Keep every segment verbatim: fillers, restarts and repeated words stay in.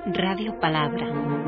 Radio Palabra.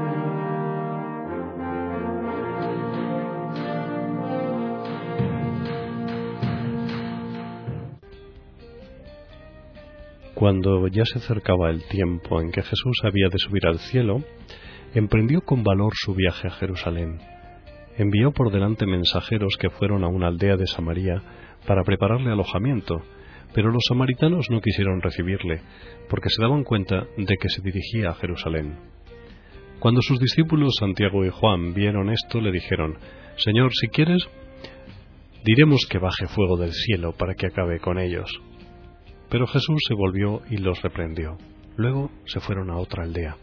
Cuando ya se acercaba el tiempo en que Jesús había de subir al cielo, emprendió con valor su viaje a Jerusalén. Envió por delante mensajeros que fueron a una aldea de Samaria para prepararle alojamiento, pero los samaritanos no quisieron recibirle, porque se daban cuenta de que se dirigía a Jerusalén. Cuando sus discípulos Santiago y Juan vieron esto, le dijeron: «Señor, si quieres, diremos que baje fuego del cielo para que acabe con ellos». Pero Jesús se volvió y los reprendió. Luego se fueron a otra aldea.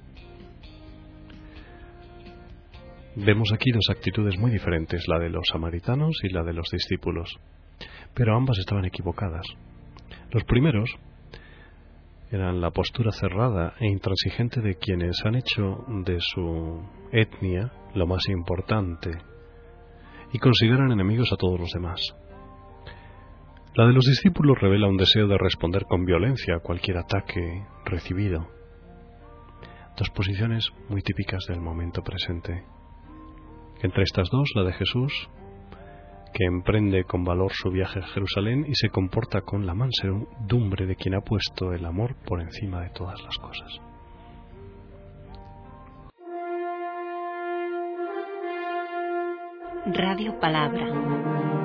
Vemos aquí dos actitudes muy diferentes, la de los samaritanos y la de los discípulos, pero ambas estaban equivocadas. Los primeros eran la postura cerrada e intransigente de quienes han hecho de su etnia lo más importante y consideran enemigos a todos los demás. La de los discípulos revela un deseo de responder con violencia a cualquier ataque recibido. Dos posiciones muy típicas del momento presente. Entre estas dos, la de Jesús, que emprende con valor su viaje a Jerusalén y se comporta con la mansedumbre de quien ha puesto el amor por encima de todas las cosas. Radio Palabra.